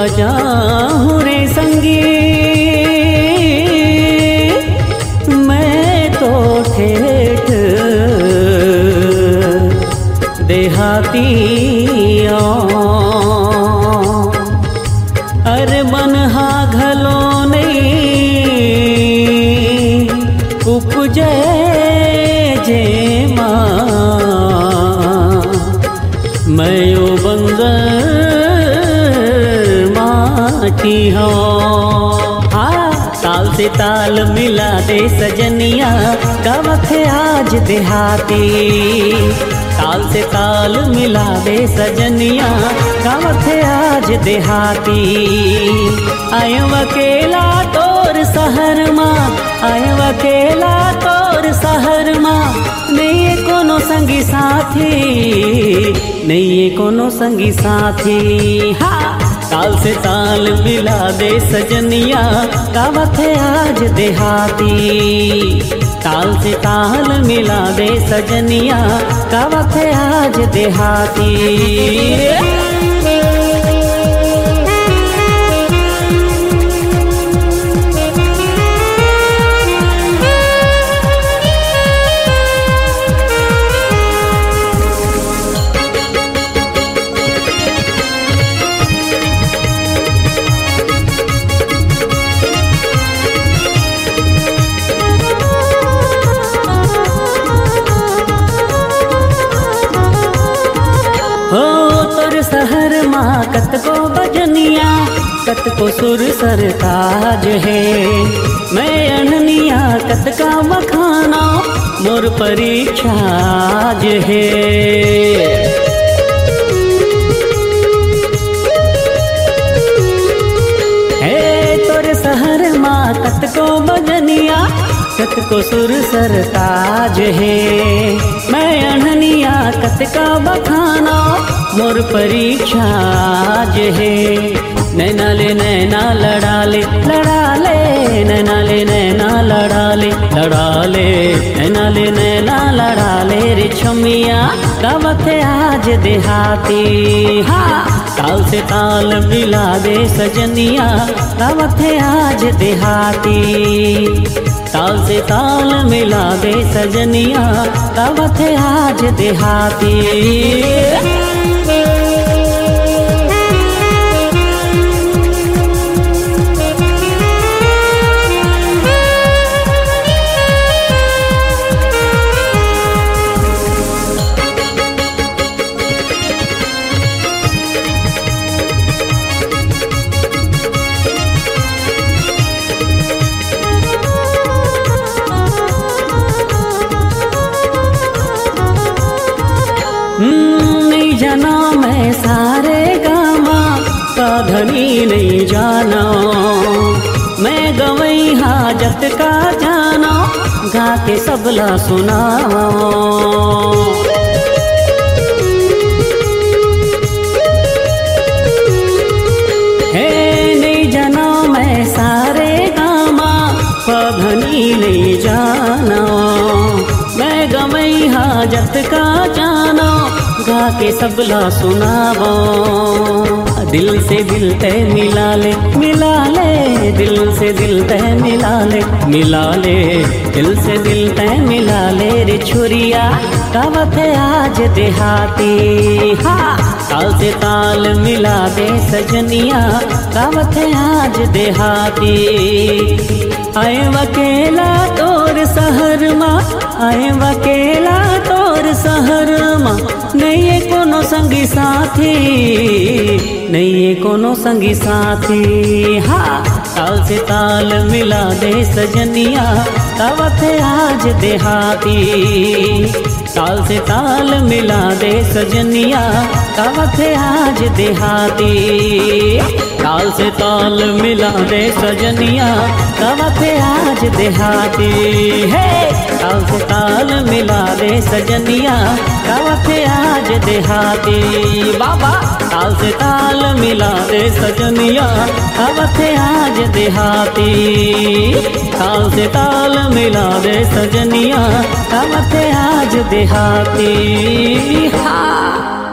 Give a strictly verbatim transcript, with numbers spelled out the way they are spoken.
जाऊं रे संगी मैं तो ठेठ देहाती अरे मनहा घलो नहीं उपजे जे मैं यो बंदर माटी हूँ। हाँ ताल से ताल मिला दे सजनिया गावत है आज देहाती। ताल से ताल मिला दे सजनिया गावत है आज देहाती। आयो अकेला तोर शहर माँ आयो अकेला तोर शहर माँ नहीं कोनो संगी साथी नहीं कोनो संगी साथी। हाँ ताल से ताल मिला दे सजनिया गावत है आज देहाती। ताल से ताल मिला दे सजनिया गावत है आज देहाती। शहर माँ कतको बजनिया कतको सुर सरताज है। मैं अननिया कतका बखाना मोर परीक्षाज है। हे तोर शहर माँ कतको बजनिया कतको सुर सरताज है। मैं अननिया कतका बखाना मोर परीक्षाज है। नैना ले नैना लड़ा ले लड़ा ले नैना ले नैना लड़ा ले लड़ा ले नैना ले नैना लड़ा ले रे छमिया गावत है आज देहाती। हाँ ताल से ताल मिला दे सजनिया गावत है आज देहाती। ताल से ताल मिला दे सजनिया गावत है आज देहाती। नहीं जाना मैं सारे गामा का धनी नहीं जाना। मैं गवई हाजत का जाना गा के सबला सुना। हे नहीं जाना मैं सारे गामा का धनी नहीं जाना। मैं गवई हाजत का जाना गा के सबला सुनावो। दिल से दिल तय मिला ले मिला ले दिल से दिल तय मिला ले मिला ले दिल से दिल तय मिला ले रे छुरिया गावत है आज देहाती। हाँ ताल से ताल मिला दे सजनिया गावत है आज देहाती। आए अकेला तोर शहर माँ आए अकेला तोर शहर माँ नहीं कोनो संगी साथी नहीं कोनो संगी साथी। हाँ ताल से ताल मिला दे सजनिया गावत है आज देहाती। ताल से ताल मिला दे सजनिया गावत है आज देहाती। ताल से ताल मिला दे सजनिया गावत है आज देहाती। है ताल से ताल मिला दे सजनिया गावत है आज देहाती। बाबा ताल से ताल मिला दे सजनिया गावत है आज देहाती। ताल से ताल मिला दे सजनिया गावत है आज देहाती। हाँ।